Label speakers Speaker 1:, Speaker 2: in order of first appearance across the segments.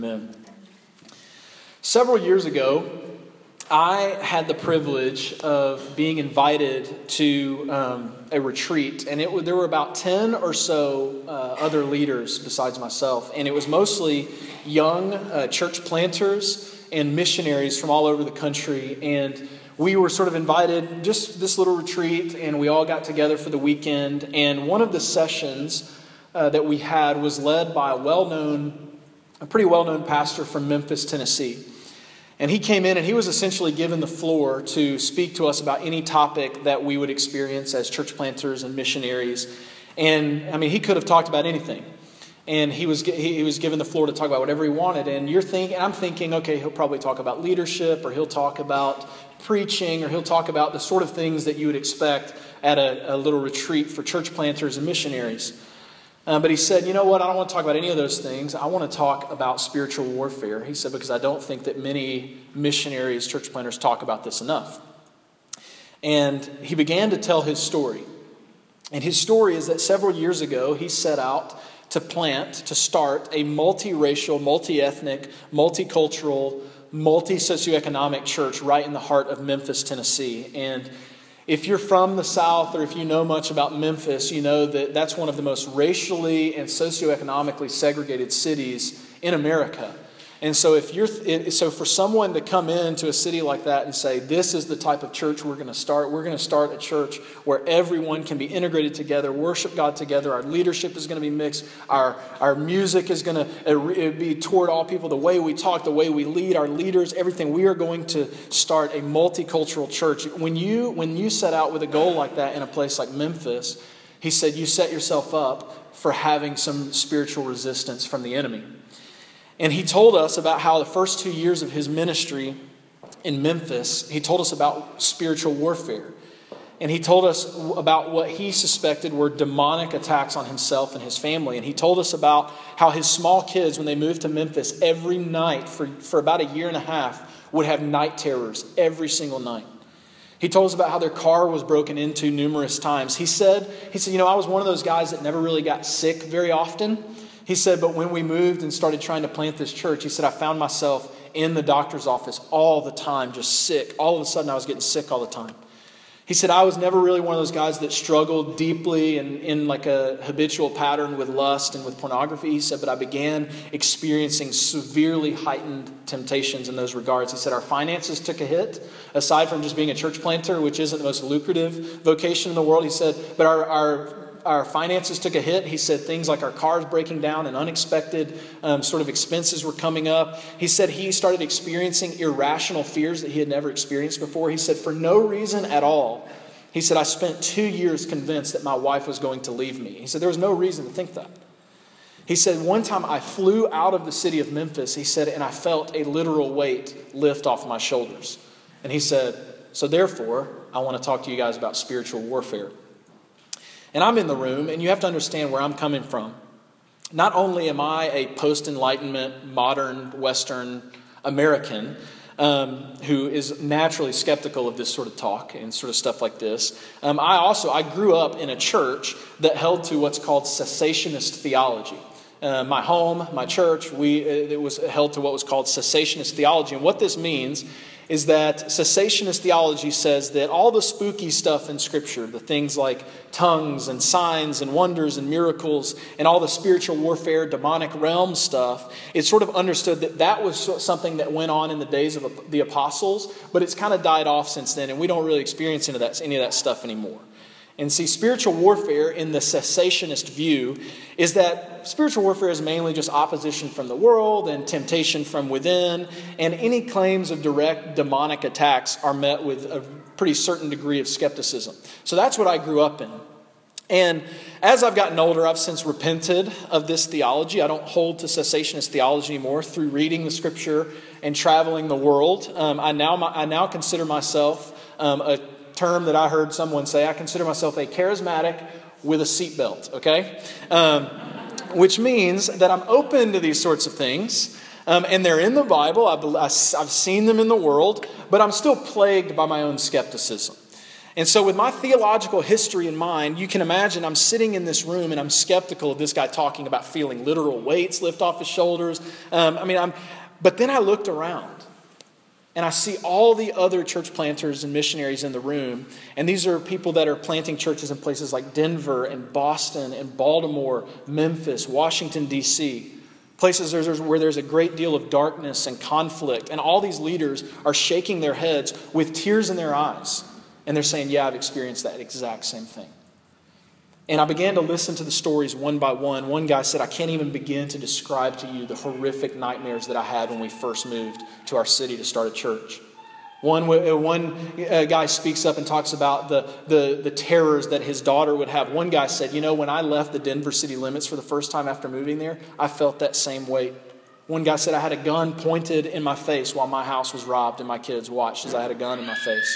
Speaker 1: Amen. Several years ago, I had the privilege of being invited to a retreat, and there were about 10 or so other leaders besides myself, and it was mostly young church planters and missionaries from all over the country, and we were sort of invited, just this little retreat, and we all got together for the weekend, and one of the sessions that we had was led by a pretty well-known pastor from Memphis, Tennessee. And he came in and he was essentially given the floor to speak to us about any topic that we would experience as church planters and missionaries. And I mean, he could have talked about anything. And he was given the floor to talk about whatever he wanted. And I'm thinking, okay, he'll probably talk about leadership, or he'll talk about preaching, or he'll talk about the sort of things that you would expect at a little retreat for church planters and missionaries. But he said, you know what, I don't want to talk about any of those things. I want to talk about spiritual warfare. He said, because I don't think that many missionaries, church planters talk about this enough. And he began to tell his story. And his story is that several years ago, he set out to start a multiracial, multi-ethnic, multicultural, multi-socioeconomic church right in the heart of Memphis, Tennessee. And if you're from the South, or if you know much about Memphis, you know that that's one of the most racially and socioeconomically segregated cities in America. And so for someone to come into a city like that and say, this is the type of church we're going to start a church where everyone can be integrated together, worship God together, our leadership is going to be mixed, our music is going to be toward all people, the way we talk, the way we lead, our leaders, everything. We are going to start a multicultural church. When you set out with a goal like that in a place like Memphis, he said you set yourself up for having some spiritual resistance from the enemy. And he told us about how the first 2 years of his ministry in Memphis, he told us about spiritual warfare. And he told us about what he suspected were demonic attacks on himself and his family. And he told us about how his small kids, when they moved to Memphis, every night for about a year and a half, would have night terrors every single night. He told us about how their car was broken into numerous times. He said, I was one of those guys that never really got sick very often. He said, but when we moved and started trying to plant this church, he said, I found myself in the doctor's office all the time, just sick. All of a sudden, I was getting sick all the time. He said, I was never really one of those guys that struggled deeply and in like a habitual pattern with lust and with pornography. He said, but I began experiencing severely heightened temptations in those regards. He said, our finances took a hit, aside from just being a church planter, which isn't the most lucrative vocation in the world. He said, but our finances took a hit. He said things like our cars breaking down and unexpected sort of expenses were coming up. He said he started experiencing irrational fears that he had never experienced before. He said for no reason at all. He said, I spent 2 years convinced that my wife was going to leave me. He said there was no reason to think that. He said one time I flew out of the city of Memphis, he said, and I felt a literal weight lift off my shoulders. And he said, so therefore, I want to talk to you guys about spiritual warfare. And I'm in the room, and you have to understand where I'm coming from. Not only am I a post-Enlightenment, modern, Western American who is naturally skeptical of this sort of talk and sort of stuff like this, I grew up in a church that held to what's called cessationist theology. My home, my church, it was held to what was called cessationist theology. And what this means is that cessationist theology says that all the spooky stuff in Scripture, the things like tongues and signs and wonders and miracles and all the spiritual warfare, demonic realm stuff, it's sort of understood that was something that went on in the days of the apostles, but it's kind of died off since then, and we don't really experience any of that stuff anymore. And see, spiritual warfare in the cessationist view is that spiritual warfare is mainly just opposition from the world and temptation from within. And any claims of direct demonic attacks are met with a pretty certain degree of skepticism. So that's what I grew up in. And as I've gotten older, I've since repented of this theology. I don't hold to cessationist theology anymore through reading the Scripture and traveling the world. I now consider myself a term that I heard someone say, I consider myself a charismatic with a seatbelt, okay? Which means that I'm open to these sorts of things, and they're in the Bible. I've seen them in the world, but I'm still plagued by my own skepticism. And so with my theological history in mind, you can imagine I'm sitting in this room and I'm skeptical of this guy talking about feeling literal weights lift off his shoulders. But then I looked around and I see all the other church planters and missionaries in the room. And these are people that are planting churches in places like Denver and Boston and Baltimore, Memphis, Washington, D.C., places where there's a great deal of darkness and conflict. And all these leaders are shaking their heads with tears in their eyes. And they're saying, yeah, I've experienced that exact same thing. And I began to listen to the stories one by one. One guy said, I can't even begin to describe to you the horrific nightmares that I had when we first moved to our city to start a church. One guy speaks up and talks about the terrors that his daughter would have. One guy said, when I left the Denver city limits for the first time after moving there, I felt that same weight. One guy said, I had a gun pointed in my face while my house was robbed and my kids watched as I had a gun in my face.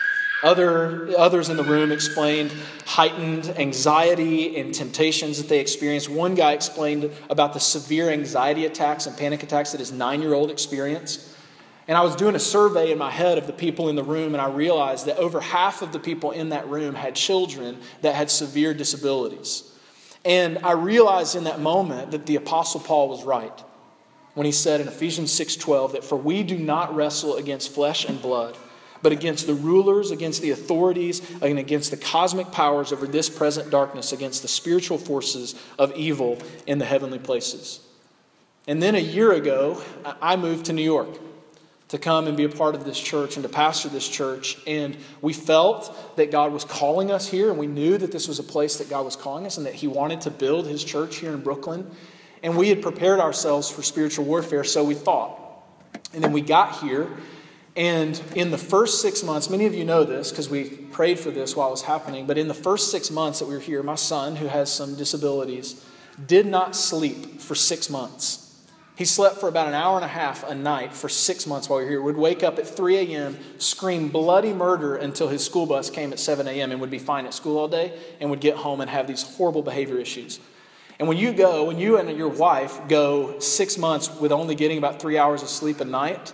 Speaker 1: Others in the room explained heightened anxiety and temptations that they experienced. One guy explained about the severe anxiety attacks and panic attacks that his 9-year-old experienced. And I was doing a survey in my head of the people in the room, and I realized that over half of the people in that room had children that had severe disabilities. And I realized in that moment that the Apostle Paul was right when he said in Ephesians 6:12 that for we do not wrestle against flesh and blood, but against the rulers, against the authorities, and against the cosmic powers over this present darkness, against the spiritual forces of evil in the heavenly places. And then a year ago, I moved to New York to come and be a part of this church and to pastor this church. And we felt that God was calling us here, and we knew that this was a place that God was calling us and that He wanted to build His church here in Brooklyn. And we had prepared ourselves for spiritual warfare, so we thought. And then we got here. And in the first 6 months, many of you know this because we prayed for this while it was happening, but in the first 6 months that we were here, my son, who has some disabilities, did not sleep for 6 months. He slept for about an hour and a half a night for 6 months while we were here. Would wake up at 3 a.m., scream bloody murder until his school bus came at 7 a.m. and would be fine at school all day and would get home and have these horrible behavior issues. And when you and your wife go 6 months with only getting about 3 hours of sleep a night,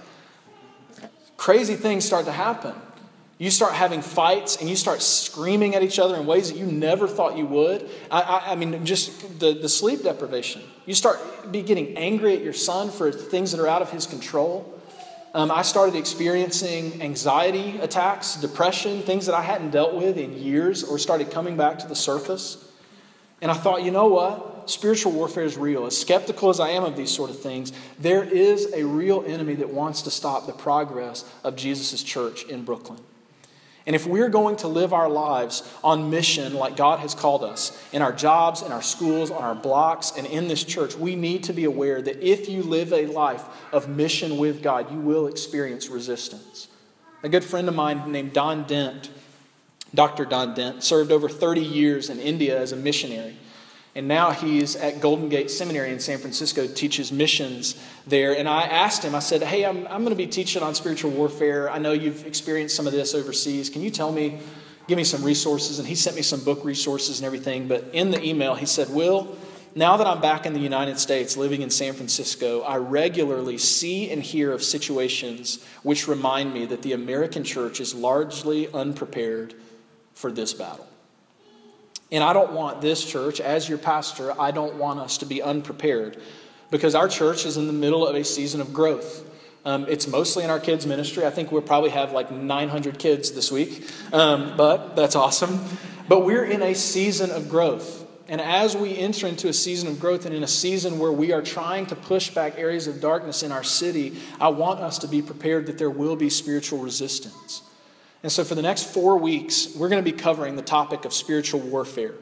Speaker 1: crazy things start to happen. You start having fights and you start screaming at each other in ways that you never thought you would. Just the sleep deprivation. You start getting angry at your son for things that are out of his control. I started experiencing anxiety attacks, depression, things that I hadn't dealt with in years or started coming back to the surface. And I thought, you know what? Spiritual warfare is real. As skeptical as I am of these sort of things, there is a real enemy that wants to stop the progress of Jesus' church in Brooklyn. And if we're going to live our lives on mission like God has called us, in our jobs, in our schools, on our blocks, and in this church, we need to be aware that if you live a life of mission with God, you will experience resistance. A good friend of mine named Don Dent, Dr. Don Dent, served over 30 years in India as a missionary. And now he's at Golden Gate Seminary in San Francisco, teaches missions there. And I asked him, I said, hey, I'm going to be teaching on spiritual warfare. I know you've experienced some of this overseas. Can you give me some resources? And he sent me some book resources and everything. But in the email, he said, Will, now that I'm back in the United States, living in San Francisco, I regularly see and hear of situations which remind me that the American church is largely unprepared for this battle. And I don't want this church, as your pastor, I don't want us to be unprepared because our church is in the middle of a season of growth. It's mostly in our kids' ministry. I think we'll probably have like 900 kids this week, but that's awesome. But we're in a season of growth. And as we enter into a season of growth and in a season where we are trying to push back areas of darkness in our city, I want us to be prepared that there will be spiritual resistance. And so for the next 4 weeks, we're going to be covering the topic of spiritual warfare.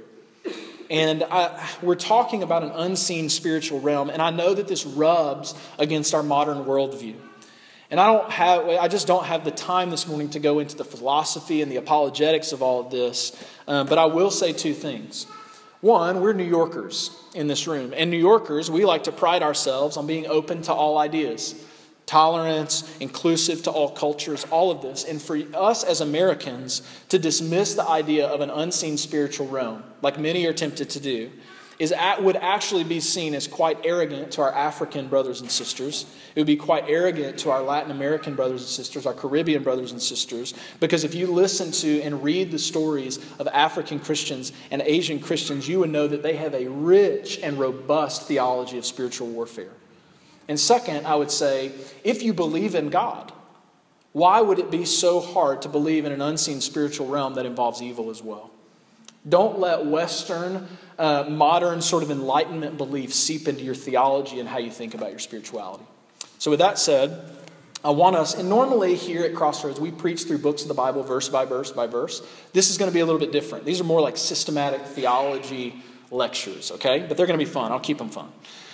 Speaker 1: And we're talking about an unseen spiritual realm. And I know that this rubs against our modern worldview. And I just don't have the time this morning to go into the philosophy and the apologetics of all of this. But I will say 2 things. One, we're New Yorkers in this room. And New Yorkers, we like to pride ourselves on being open to all ideas. Tolerance, inclusive to all cultures, all of this. And for us as Americans to dismiss the idea of an unseen spiritual realm, like many are tempted to do, would actually be seen as quite arrogant to our African brothers and sisters. It would be quite arrogant to our Latin American brothers and sisters, our Caribbean brothers and sisters, because if you listen to and read the stories of African Christians and Asian Christians, you would know that they have a rich and robust theology of spiritual warfare. And second, I would say, if you believe in God, why would it be so hard to believe in an unseen spiritual realm that involves evil as well? Don't let Western, modern sort of Enlightenment beliefs seep into your theology and how you think about your spirituality. So with that said, I want us, and normally here at Crossroads, we preach through books of the Bible, verse by verse by verse. This is going to be a little bit different. These are more like systematic theology lectures, okay? But they're going to be fun. I'll keep them fun.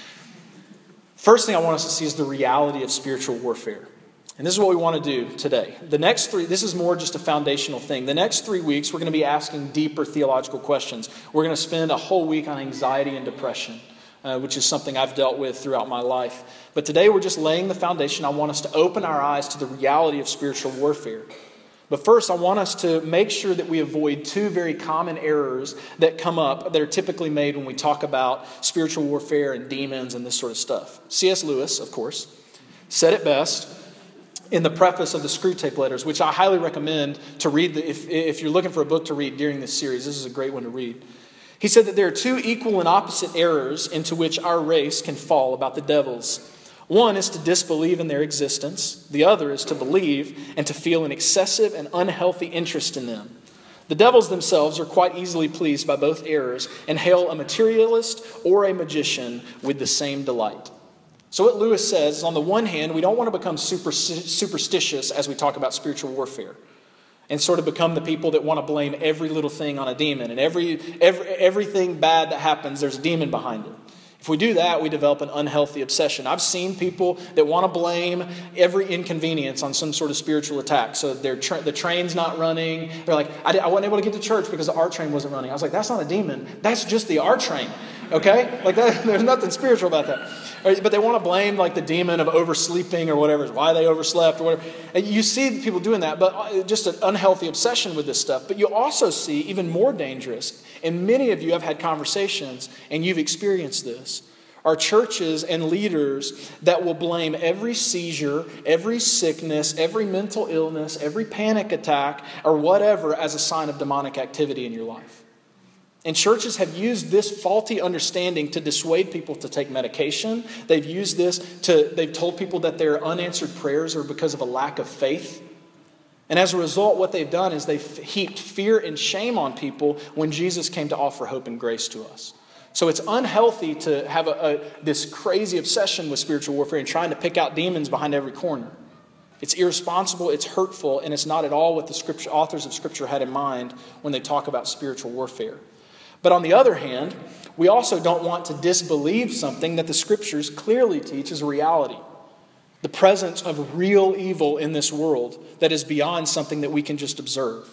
Speaker 1: First thing I want us to see is the reality of spiritual warfare. And this is what we want to do today. The next three, this is more just a foundational thing. The next 3 weeks, we're going to be asking deeper theological questions. We're going to spend a whole week on anxiety and depression, which is something I've dealt with throughout my life. But today, we're just laying the foundation. I want us to open our eyes to the reality of spiritual warfare. But first, I want us to make sure that we avoid 2 very common errors that come up that are typically made when we talk about spiritual warfare and demons and this sort of stuff. C.S. Lewis, of course, said it best in the preface of the Screwtape Letters, which I highly recommend to read. If you're looking for a book to read during this series, this is a great one to read. He said that there are 2 equal and opposite errors into which our race can fall about the devils. One is to disbelieve in their existence. The other is to believe and to feel an excessive and unhealthy interest in them. The devils themselves are quite easily pleased by both errors and hail a materialist or a magician with the same delight. So what Lewis says is, on the one hand, we don't want to become superstitious as we talk about spiritual warfare and sort of become the people that want to blame every little thing on a demon, and everything bad that happens, there's a demon behind it. If we do that, we develop an unhealthy obsession. I've seen people that want to blame every inconvenience on some sort of spiritual attack. So the train's not running. They're like, I wasn't able to get to church because the R train wasn't running. I was like, that's not a demon. That's just the R train. Okay? Like that, there's nothing spiritual about that. But they want to blame like the demon of oversleeping or whatever, why they overslept or whatever. And you see people doing that, but just an unhealthy obsession with this stuff. But you also see even more dangerous, and many of you have had conversations and you've experienced this, are churches and leaders that will blame every seizure, every sickness, every mental illness, every panic attack or whatever as a sign of demonic activity in your life. And churches have used this faulty understanding to dissuade people to take medication. They've used this they've told people that their unanswered prayers are because of a lack of faith. And as a result, what they've done is they've heaped fear and shame on people when Jesus came to offer hope and grace to us. So it's unhealthy to have this crazy obsession with spiritual warfare and trying to pick out demons behind every corner. It's irresponsible, it's hurtful, and it's not at all what the authors of Scripture had in mind when they talk about spiritual warfare. But on the other hand, we also don't want to disbelieve something that the Scriptures clearly teach is a reality. The presence of real evil in this world that is beyond something that we can just observe.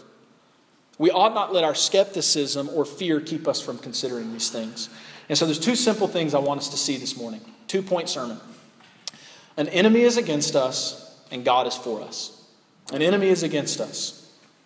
Speaker 1: We ought not let our skepticism or fear keep us from considering these things. And so there's 2 simple things I want us to see this morning. 2-point sermon. An enemy is against us and God is for us. An enemy is against us.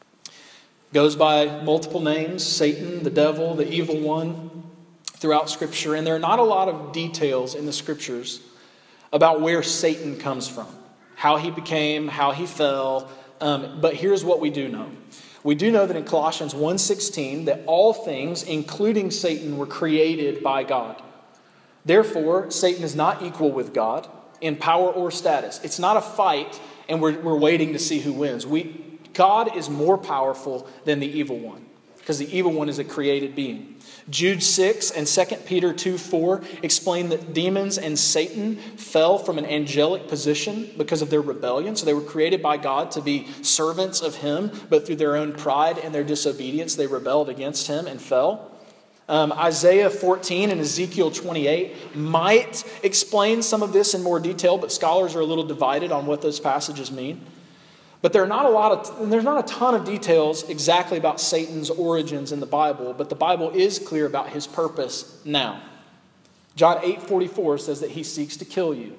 Speaker 1: Goes by multiple names: Satan, the devil, the evil one, throughout Scripture. And there are not a lot of details in the Scriptures about where Satan comes from, how he became, how he fell. But here's what we do know. We do know that in Colossians 1:16 that all things, including Satan, were created by God. Therefore, Satan is not equal with God in power or status. It's not a fight and we're waiting to see who wins. God is more powerful than the evil one, because the evil one is a created being. Jude 6 and 2 Peter 2:4 explain that demons and Satan fell from an angelic position because of their rebellion. So they were created by God to be servants of Him, but through their own pride and their disobedience, they rebelled against Him and fell. Isaiah 14 and Ezekiel 28 might explain some of this in more detail, but scholars are a little divided on what those passages mean. But there's not a ton of details exactly about Satan's origins in the Bible, but the Bible is clear about his purpose now. John 8:44 says that he seeks to kill you.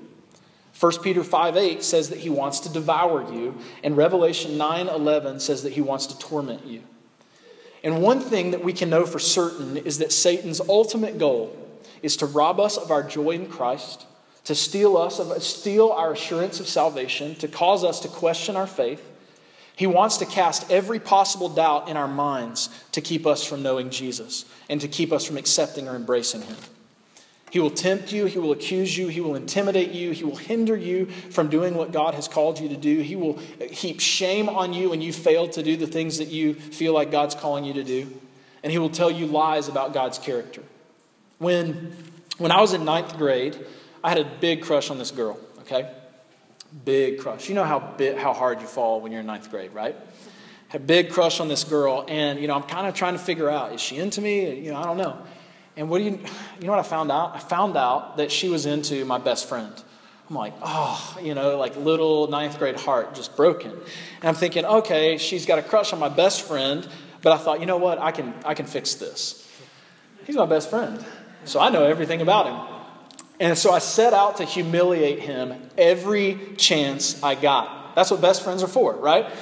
Speaker 1: 1 Peter 5:8 says that he wants to devour you, and Revelation 9:11 says that he wants to torment you. And one thing that we can know for certain is that Satan's ultimate goal is to rob us of our joy in Christ, to steal our assurance of salvation, to cause us to question our faith. He wants to cast every possible doubt in our minds to keep us from knowing Jesus and to keep us from accepting or embracing him. He will tempt you. He will accuse you. He will intimidate you. He will hinder you from doing what God has called you to do. He will heap shame on you when you fail to do the things that you feel like God's calling you to do. And he will tell you lies about God's character. When I was in 9th grade, I had a big crush on this girl, okay? Big crush. You know how hard you fall when you're in 9th grade, right? Had a big crush on this girl, and, I'm kind of trying to figure out, is she into me? I don't know. And you know what I found out? I found out that she was into my best friend. I'm like, like little 9th grade heart just broken. And I'm thinking, okay, she's got a crush on my best friend, but I thought, you know what? I can fix this. He's my best friend, so I know everything about him. And so I set out to humiliate him every chance I got. That's what best friends are for, right?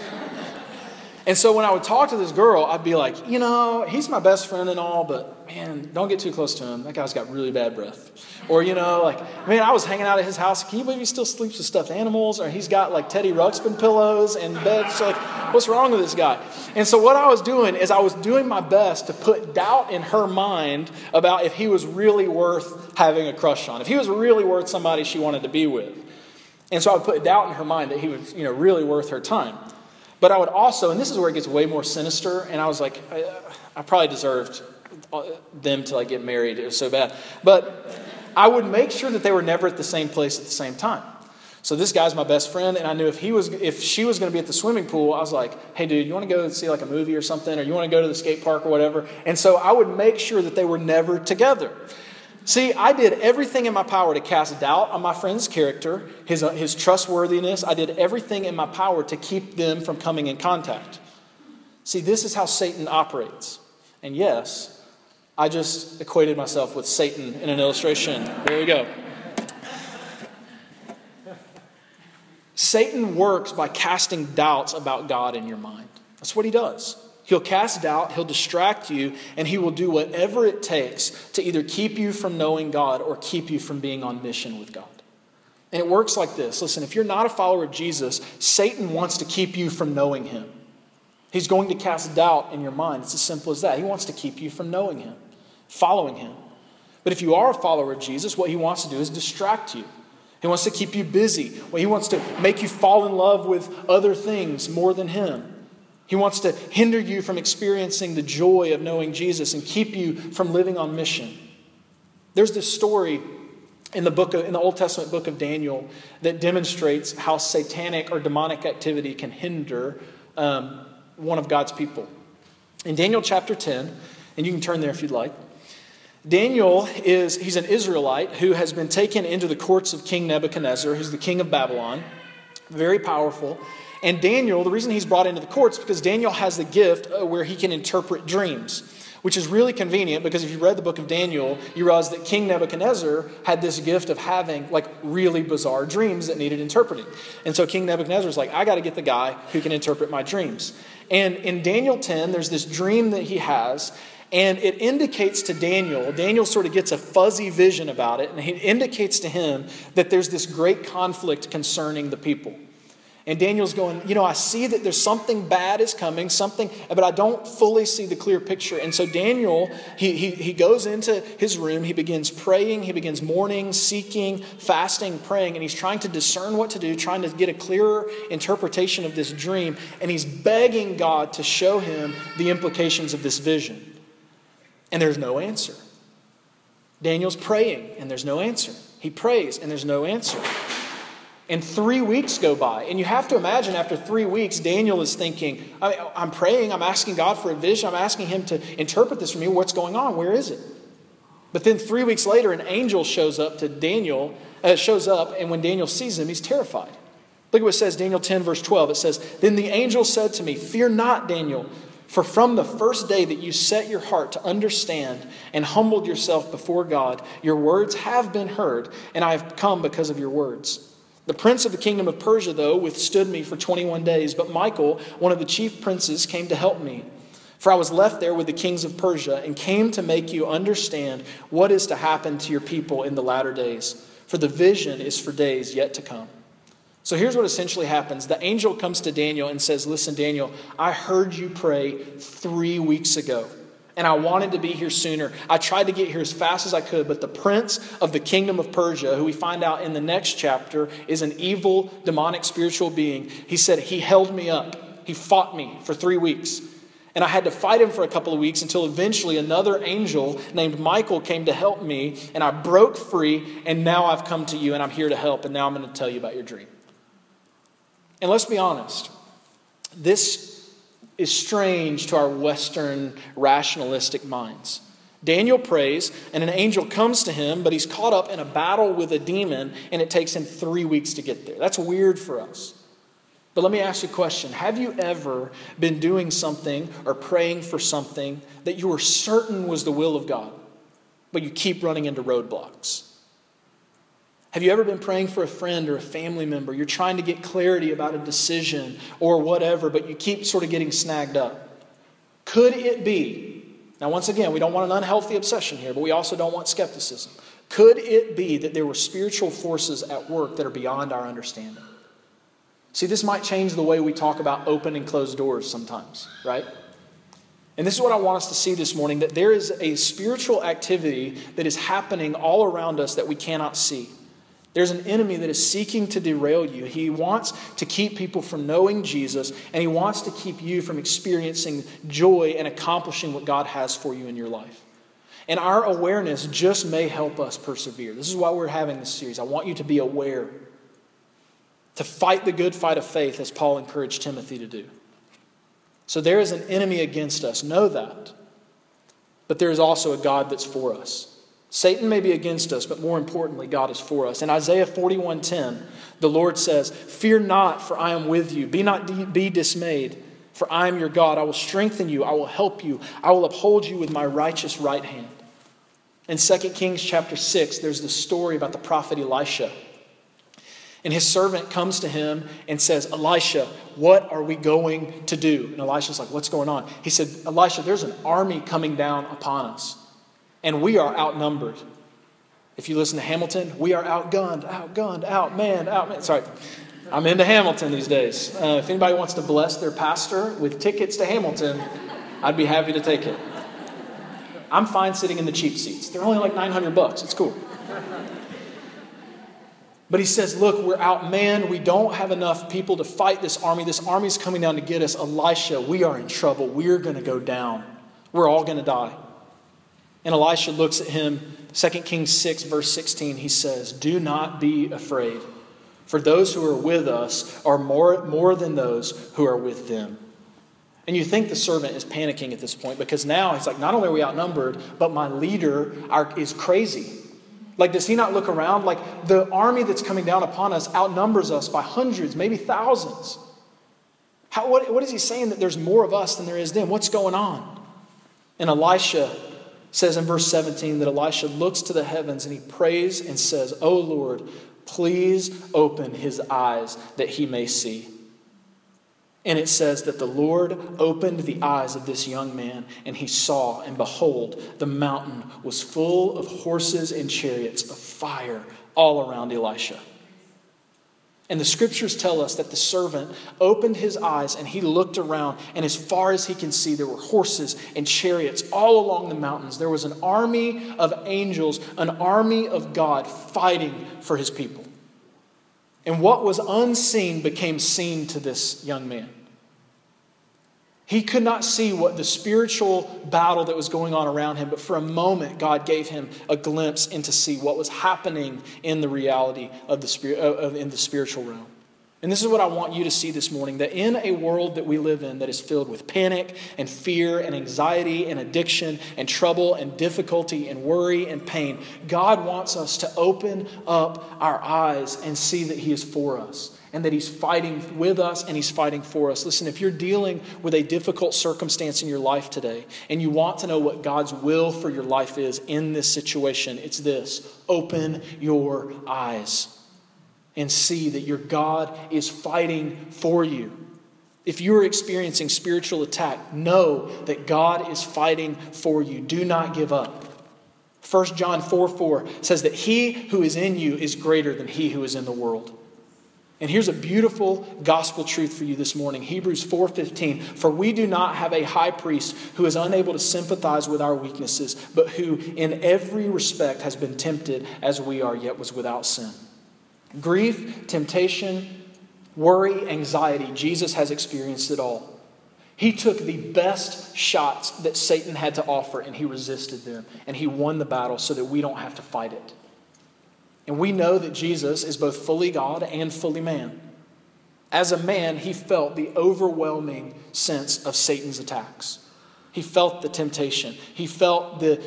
Speaker 1: And so when I would talk to this girl, I'd be like, he's my best friend and all, but man, don't get too close to him. That guy's got really bad breath. Or, I was hanging out at his house. Can you believe he still sleeps with stuffed animals? Or he's got like Teddy Ruxpin pillows and beds. So what's wrong with this guy? And so what I was doing is I was doing my best to put doubt in her mind about if he was really worth having a crush on. If he was really worth somebody she wanted to be with. And so I would put doubt in her mind that he was, really worth her time. But I would also, and this is where it gets way more sinister, and I was like, I probably deserved them to get married. It was so bad. But I would make sure that they were never at the same place at the same time. So this guy's my best friend, and I knew if she was going to be at the swimming pool, I was like, hey dude, you want to go see a movie or something, or you want to go to the skate park or whatever? And so I would make sure that they were never together. See, I did everything in my power to cast doubt on my friend's character, his trustworthiness. I did everything in my power to keep them from coming in contact. See, this is how Satan operates. And yes, I just equated myself with Satan in an illustration. There we go. Satan works by casting doubts about God in your mind. That's what he does. He'll cast doubt, he'll distract you, and he will do whatever it takes to either keep you from knowing God or keep you from being on mission with God. And it works like this. Listen, if you're not a follower of Jesus, Satan wants to keep you from knowing him. He's going to cast doubt in your mind. It's as simple as that. He wants to keep you from knowing him, following him. But if you are a follower of Jesus, what he wants to do is distract you. He wants to keep you busy. He wants to make you fall in love with other things more than him. He wants to hinder you from experiencing the joy of knowing Jesus and keep you from living on mission. There's this story in the Old Testament book of Daniel that demonstrates how satanic or demonic activity can hinder one of God's people. In Daniel chapter 10, and you can turn there if you'd like, he's an Israelite who has been taken into the courts of King Nebuchadnezzar, who's the king of Babylon, very powerful. And Daniel, the reason he's brought into the courts is because Daniel has the gift where he can interpret dreams, which is really convenient because if you read the book of Daniel, you realize that King Nebuchadnezzar had this gift of having really bizarre dreams that needed interpreting. And so King Nebuchadnezzar is like, I got to get the guy who can interpret my dreams. And in Daniel 10, there's this dream that he has, and it indicates to Daniel sort of gets a fuzzy vision about it, and it indicates to him that there's this great conflict concerning the people. And Daniel's going, I see that there's something bad is coming, but I don't fully see the clear picture. And so Daniel, he goes into his room, he begins praying, he begins mourning, seeking, fasting, praying, and he's trying to discern what to do, trying to get a clearer interpretation of this dream, and he's begging God to show him the implications of this vision. And there's no answer. Daniel's praying, and there's no answer. He prays, and there's no answer. And 3 weeks go by. And you have to imagine after 3 weeks, Daniel is thinking, I'm praying, I'm asking God for a vision, I'm asking him to interpret this for me. What's going on? Where is it? But then 3 weeks later, an angel shows up to Daniel, and when Daniel sees him, he's terrified. Look at what it says, Daniel 10, verse 12. It says, Then the angel said to me, Fear not, Daniel, for from the first day that you set your heart to understand and humbled yourself before God, your words have been heard, and I have come because of your words. The prince of the kingdom of Persia, though, withstood me for 21 days. But Michael, one of the chief princes, came to help me, For I was left there with the kings of Persia and came to make you understand what is to happen to your people in the latter days. For the vision is for days yet to come. So here's what essentially happens. The angel comes to Daniel and says, listen, Daniel, I heard you pray 3 weeks ago, and I wanted to be here sooner. I tried to get here as fast as I could, but the prince of the kingdom of Persia, who we find out in the next chapter is an evil, demonic, spiritual being, he said he held me up. He fought me for 3 weeks. And I had to fight him for a couple of weeks until eventually another angel named Michael came to help me, and I broke free, and now I've come to you, and I'm here to help, and now I'm going to tell you about your dream. And let's be honest, this is strange to our Western rationalistic minds. Daniel prays, and an angel comes to him, but he's caught up in a battle with a demon, and it takes him 3 weeks to get there. That's weird for us. But let me ask you a question. Have you ever been doing something or praying for something that you were certain was the will of God, but you keep running into roadblocks? Have you ever been praying for a friend or a family member? You're trying to get clarity about a decision or whatever, but you keep sort of getting snagged up. Could it be, now once again, we don't want an unhealthy obsession here, but we also don't want skepticism. Could it be that there were spiritual forces at work that are beyond our understanding? See, this might change the way we talk about open and closed doors sometimes, right? And this is what I want us to see this morning, that there is a spiritual activity that is happening all around us that we cannot see. There's an enemy that is seeking to derail you. He wants to keep people from knowing Jesus, and he wants to keep you from experiencing joy and accomplishing what God has for you in your life. And our awareness just may help us persevere. This is why we're having this series. I want you to be aware, to fight the good fight of faith, as Paul encouraged Timothy to do. So there is an enemy against us. Know that. But there is also a God that's for us. Satan may be against us, but more importantly, God is for us. In Isaiah 41:10, the Lord says, "Fear not, for I am with you. Be dismayed, for I am your God. I will strengthen you. I will help you. I will uphold you with my righteous right hand." In 2 Kings chapter 6, there's the story about the prophet Elisha. And his servant comes to him and says, "Elisha, what are we going to do?" And Elisha's like, "What's going on?" He said, "Elisha, there's an army coming down upon us, and we are outnumbered." If you listen to Hamilton, we are outgunned, outmanned. Sorry, I'm into Hamilton these days. If anybody wants to bless their pastor with tickets to Hamilton, I'd be happy to take it. I'm fine sitting in the cheap seats. They're only like $900. It's cool. But he says, look, we're outmanned. We don't have enough people to fight this army. This army's coming down to get us. Elisha, we are in trouble. We're going to go down. We're all going to die. And Elisha looks at him. 2 Kings 6, verse 16, he says, "Do not be afraid, for those who are with us are more than those who are with them." And you think the servant is panicking at this point, because now he's like, not only are we outnumbered, but my leader is crazy. Like, does he not look around? Like, the army that's coming down upon us outnumbers us by hundreds, maybe thousands. What is he saying? That there's more of us than there is them? What's going on? And Elisha says in verse 17 that Elisha looks to the heavens and he prays and says, "O Lord, please open his eyes that he may see." And it says that the Lord opened the eyes of this young man, and he saw, and behold, the mountain was full of horses and chariots of fire all around Elisha. And the scriptures tell us that the servant opened his eyes and he looked around, and as far as he can see, there were horses and chariots all along the mountains. There was an army of angels, an army of God fighting for his people. And what was unseen became seen to this young man. He could not see what the spiritual battle that was going on around him, but for a moment, God gave him a glimpse into see what was happening in the reality of in the spiritual realm. And this is what I want you to see this morning, that in a world that we live in that is filled with panic and fear and anxiety and addiction and trouble and difficulty and worry and pain, God wants us to open up our eyes and see that he is for us, and that he's fighting with us and he's fighting for us. Listen, if you're dealing with a difficult circumstance in your life today and you want to know what God's will for your life is in this situation, it's this: open your eyes and see that your God is fighting for you. If you are experiencing spiritual attack, know that God is fighting for you. Do not give up. 1 John 4:4 says that he who is in you is greater than he who is in the world. And here's a beautiful gospel truth for you this morning. Hebrews 4:15. For we do not have a high priest who is unable to sympathize with our weaknesses, but who in every respect has been tempted as we are, yet was without sin. Grief, temptation, worry, anxiety, Jesus has experienced it all. He took the best shots that Satan had to offer and he resisted them. And he won the battle so that we don't have to fight it. And we know that Jesus is both fully God and fully man. As a man, he felt the overwhelming sense of Satan's attacks. He felt the temptation. He felt the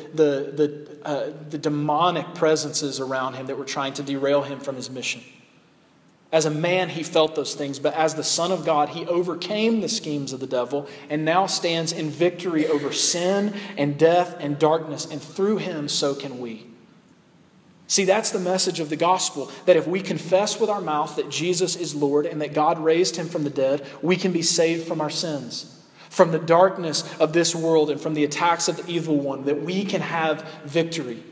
Speaker 1: demonic presences around him that were trying to derail him from his mission. As a man, he felt those things, but as the Son of God, he overcame the schemes of the devil and now stands in victory over sin and death and darkness, and through him, so can we. See, that's the message of the gospel, that if we confess with our mouth that Jesus is Lord and that God raised him from the dead, we can be saved from our sins, from the darkness of this world and from the attacks of the evil one, that we can have victory.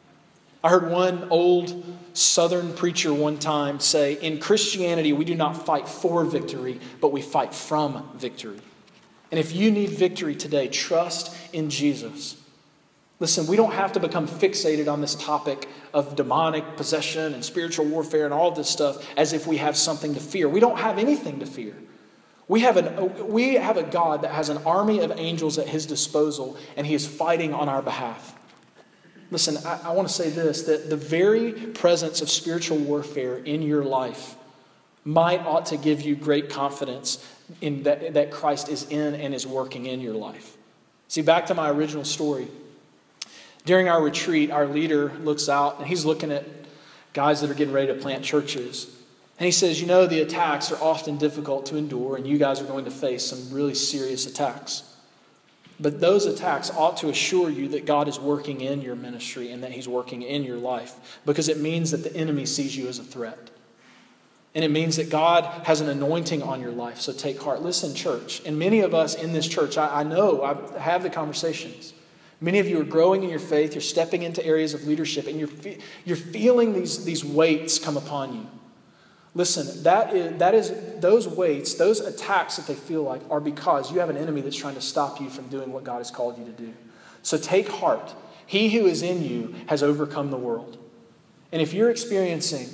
Speaker 1: I heard one old Southern preacher one time say, in Christianity, we do not fight for victory, but we fight from victory. And if you need victory today, trust in Jesus. Listen, we don't have to become fixated on this topic of demonic possession and spiritual warfare and all of this stuff as if we have something to fear. We don't have anything to fear. We have a God that has an army of angels at his disposal, and he is fighting on our behalf. Listen, I want to say this, that the very presence of spiritual warfare in your life ought to give you great confidence in that Christ is in and is working in your life. See, back to my original story. During our retreat, our leader looks out and he's looking at guys that are getting ready to plant churches. And he says, the attacks are often difficult to endure, and you guys are going to face some really serious attacks. But those attacks ought to assure you that God is working in your ministry and that he's working in your life, because it means that the enemy sees you as a threat. And it means that God has an anointing on your life, so take heart. Listen, church, and many of us in this church, I know, I have the conversations. Many of you are growing in your faith, you're stepping into areas of leadership, and you're feeling these weights come upon you. Listen, that is those weights, those attacks that they feel like are because you have an enemy that's trying to stop you from doing what God has called you to do. So take heart. He who is in you has overcome the world. And if you're experiencing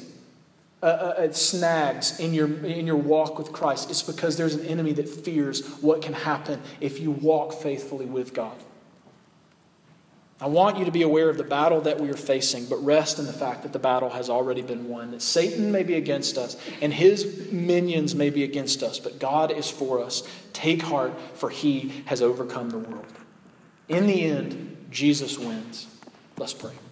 Speaker 1: snags in your walk with Christ, it's because there's an enemy that fears what can happen if you walk faithfully with God. I want you to be aware of the battle that we are facing, but rest in the fact that the battle has already been won, that Satan may be against us and his minions may be against us, but God is for us. Take heart, for he has overcome the world. In the end, Jesus wins. Let's pray.